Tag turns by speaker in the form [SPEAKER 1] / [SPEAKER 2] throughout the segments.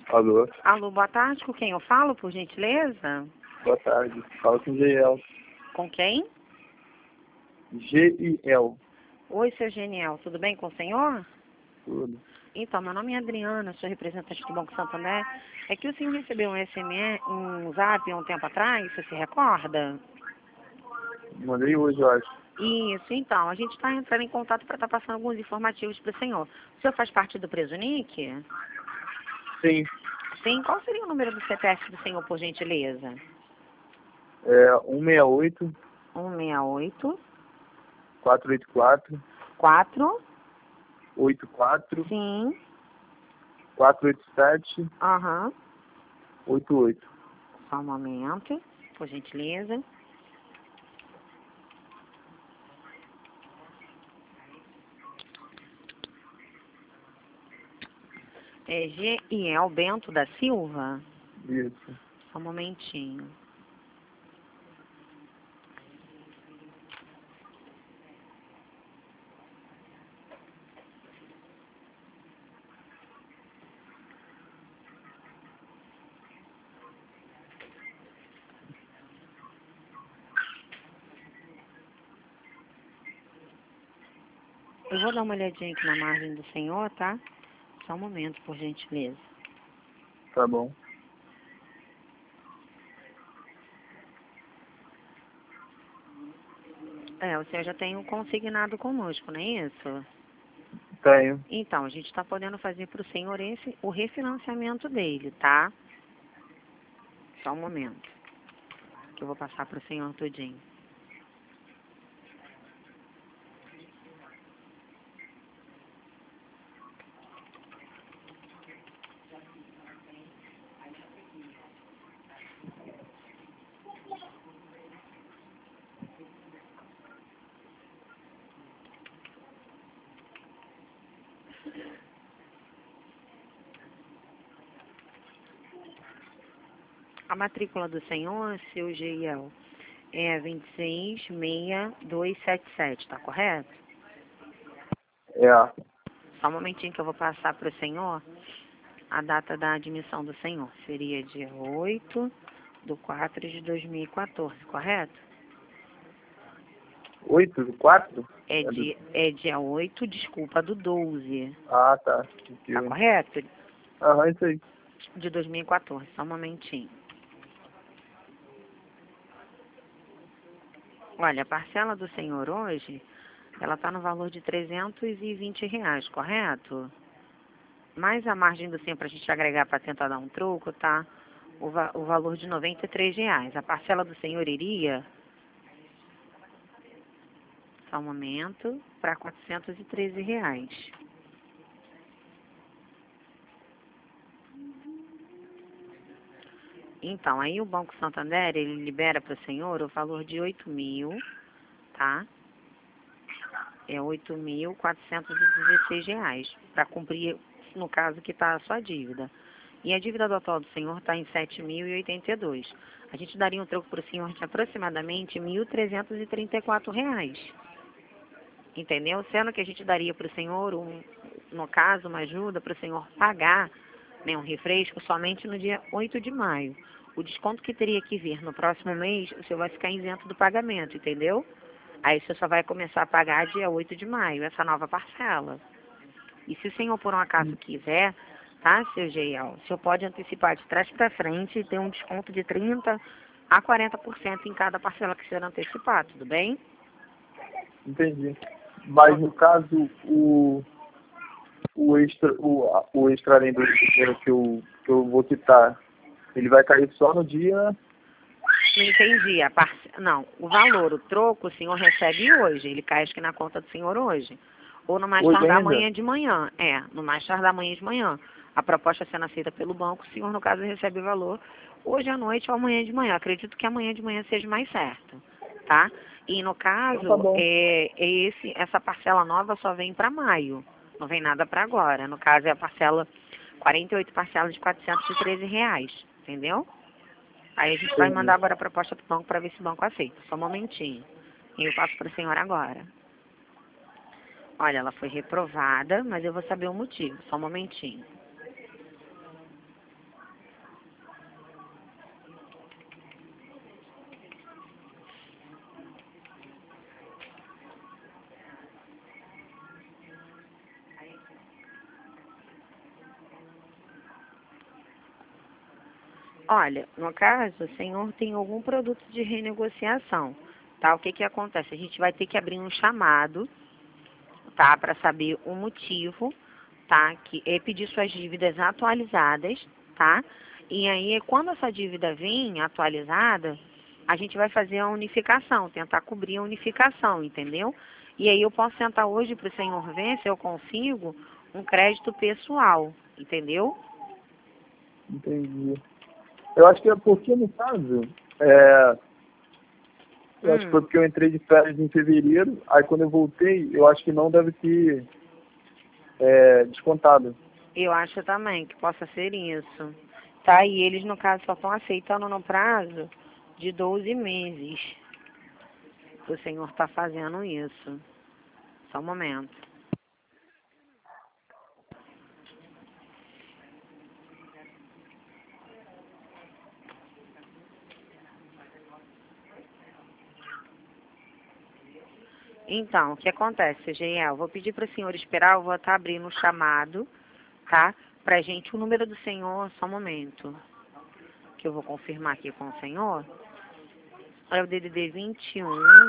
[SPEAKER 1] Alô,
[SPEAKER 2] Alô, boa tarde. Com quem eu falo, por gentileza?
[SPEAKER 1] boa tarde. Fala com Giel.
[SPEAKER 2] Com quem?
[SPEAKER 1] Giel.
[SPEAKER 2] Oi, seu Geniel. Tudo bem com o senhor?
[SPEAKER 1] Tudo.
[SPEAKER 2] Então, meu nome é Adriana, sou representante do Banco Santander. É que o senhor recebeu um SMS, um zap há um tempo atrás, você se recorda?
[SPEAKER 1] Mandei hoje, eu acho.
[SPEAKER 2] Isso, então, a gente está entrando em contato para estar passando alguns informativos para o senhor. O senhor faz parte do Presunic?
[SPEAKER 1] Sim.
[SPEAKER 2] Sim, qual seria o número do CPF do senhor, por gentileza?
[SPEAKER 1] É 168
[SPEAKER 2] 168
[SPEAKER 1] 484
[SPEAKER 2] 4
[SPEAKER 1] 84
[SPEAKER 2] sim,
[SPEAKER 1] 487
[SPEAKER 2] aham.
[SPEAKER 1] 88.
[SPEAKER 2] Só um momento, por gentileza. É Giel Bento da Silva?
[SPEAKER 1] Isso.
[SPEAKER 2] Só um momentinho. Eu vou dar uma olhadinha aqui na margem do senhor, tá? Só um momento, por gentileza.
[SPEAKER 1] Tá bom.
[SPEAKER 2] O senhor já tem um consignado conosco, não é isso?
[SPEAKER 1] Tenho.
[SPEAKER 2] Então, a gente está podendo fazer para o senhor o refinanciamento dele, tá? Só um momento, que eu vou passar para o senhor tudinho. A matrícula do senhor, seu Giel, é 26677, tá correto?
[SPEAKER 1] É.
[SPEAKER 2] Só um momentinho que eu vou passar para o senhor a data da admissão do senhor. Seria dia 8/4/2014, correto?
[SPEAKER 1] 8 do 4?
[SPEAKER 2] É dia 8, desculpa, do 12,
[SPEAKER 1] Ah, tá.
[SPEAKER 2] tá correto?
[SPEAKER 1] Aham, isso aí.
[SPEAKER 2] De 2014, só um momentinho. Olha, a parcela do senhor hoje, ela está no valor de R$ 320, correto? Mais a margem do senhor para a gente agregar para tentar dar um troco, tá? O valor de R$ 93. A parcela do senhor iria, só um momento, para R$ 413. Então, aí o Banco Santander, ele libera para o senhor o valor de 8.000, tá? É R$ 8.416, para cumprir, no caso, que está a sua dívida. E a dívida do atual do senhor está em R$ 7.082. A gente daria um troco para o senhor de aproximadamente R$ 1.334. Entendeu? Sendo que a gente daria para o senhor, no caso, uma ajuda para o senhor pagar, né, um refresco somente no dia 8 de maio. O desconto que teria que vir no próximo mês, o senhor vai ficar isento do pagamento, entendeu? Aí você só vai começar a pagar dia 8 de maio, essa nova parcela. E se o senhor, por um acaso, quiser, tá, seu Giel, o senhor pode antecipar de trás para frente e ter um desconto de 30% a 40% em cada parcela que ser antecipar, tudo bem?
[SPEAKER 1] Entendi. Mas no caso, o extra além do dinheiro que eu vou quitar, ele vai cair só no dia.
[SPEAKER 2] Não entendi. Não, o valor, o troco, o senhor recebe hoje. Ele cai acho que na conta do senhor hoje. Ou no mais
[SPEAKER 1] Hoje
[SPEAKER 2] tardar
[SPEAKER 1] ainda?
[SPEAKER 2] amanhã de manhã. No mais tardar amanhã de manhã. A proposta sendo aceita pelo banco, o senhor, no caso, recebe o valor hoje à noite ou amanhã de manhã. Acredito que amanhã de manhã seja mais certo, tá? E no caso,
[SPEAKER 1] Então tá bom.
[SPEAKER 2] essa parcela nova só vem para maio. Não vem nada para agora. No caso, é a parcela, 48 parcelas de R$ 413, entendeu? Aí a gente vai
[SPEAKER 1] Entendi.
[SPEAKER 2] mandar agora a proposta para o banco para ver se o banco aceita. Só um momentinho. E eu passo para a senhora agora. Olha, ela foi reprovada, mas eu vou saber o motivo. Só um momentinho. Olha, no caso, o senhor tem algum produto de renegociação, tá? O que que acontece? A gente vai ter que abrir um chamado, tá? Para saber o motivo, tá? Que é pedir suas dívidas atualizadas, tá? E aí, quando essa dívida vir atualizada, a gente vai fazer a unificação, tentar cobrir a unificação, entendeu? E aí eu posso sentar hoje para o senhor ver se eu consigo um crédito pessoal, entendeu?
[SPEAKER 1] Entendi. Eu acho que é porque, no caso, eu acho que foi porque eu entrei de férias em fevereiro, aí quando eu voltei, eu acho que não deve ter descontado.
[SPEAKER 2] Eu acho também que possa ser isso. Tá? E eles, no caso, só estão aceitando no prazo de 12 meses. O senhor está fazendo isso. Só um momento. Então, o que acontece, Geiel? Vou pedir para o senhor esperar, eu vou estar abrindo o chamado, tá? Pra gente, o número do senhor, só um momento, que eu vou confirmar aqui com o senhor. É o DDD 21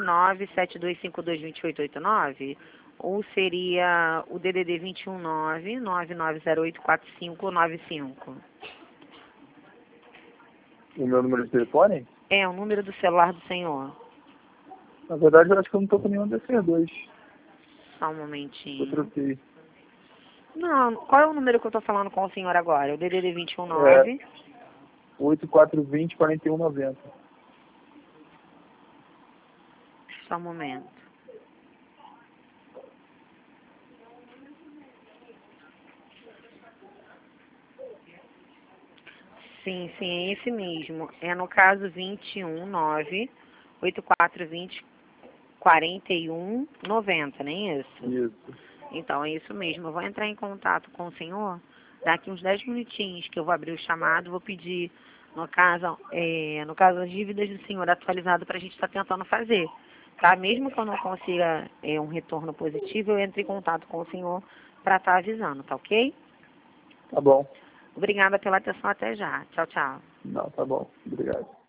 [SPEAKER 2] 972522889, ou seria o DDD 21 999084595.
[SPEAKER 1] O meu número de telefone?
[SPEAKER 2] É o número do celular do senhor.
[SPEAKER 1] Na verdade, eu acho que eu não tô com nenhum desses dois.
[SPEAKER 2] Só um
[SPEAKER 1] Eu
[SPEAKER 2] momentinho.
[SPEAKER 1] troquei.
[SPEAKER 2] Não, qual é o número que eu estou falando com o senhor agora? O DDD 21
[SPEAKER 1] 8420-4190.
[SPEAKER 2] Só um momento. Sim, é esse mesmo. É no caso 219-8420-4190, não é isso?
[SPEAKER 1] Isso.
[SPEAKER 2] Então, é isso mesmo. Eu vou entrar em contato com o senhor daqui uns 10 minutinhos que eu vou abrir o chamado, vou pedir, no caso, as dívidas do senhor atualizado para a gente estar tentando fazer. Tá? Mesmo que eu não consiga um retorno positivo, eu entro em contato com o senhor para estar avisando, tá ok?
[SPEAKER 1] Tá bom.
[SPEAKER 2] Obrigada pela atenção, até já. Tchau, tchau.
[SPEAKER 1] Não, tá bom. Obrigado.